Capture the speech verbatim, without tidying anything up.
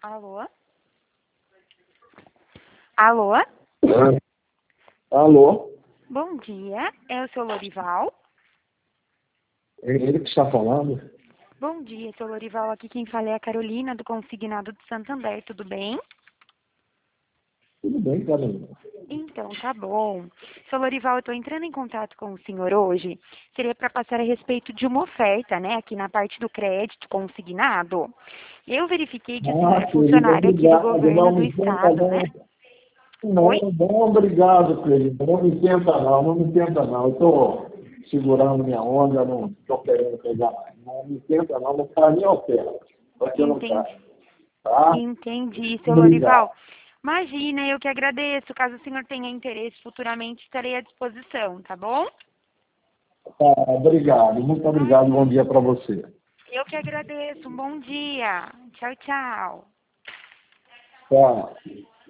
Alô? Alô? Alô? Bom dia, é o seu Lorival? É ele que está falando? Bom dia, seu Lorival. Aqui quem fala é a Carolina, do Consignado de Santander, tudo bem? Tudo bem, Carolina? Então, tá bom. Seu Lorival, eu estou entrando em contato com o senhor hoje. Seria para passar a respeito de uma oferta, né, aqui na parte do crédito consignado. Eu verifiquei que o senhor Ah, é querido, funcionário aqui do obrigado. governo Não do me tenta, estado, né? não. Oi? Não, não, obrigado, querido. Não me tenta, não. Não me tenta, não. Eu estou segurando minha onda, não estou querendo pegar mais. Não me tenta, não. Não faz nem oferta. Porque eu não Entendi. caio. Tá? Entendi, seu Obrigado. Lorival. Imagina, eu que agradeço. Caso o senhor tenha interesse, futuramente estarei à disposição, tá bom? Tá, obrigado. Muito obrigado. Bom dia para você. Eu que agradeço. Um bom dia. Tchau, tchau. Tchau.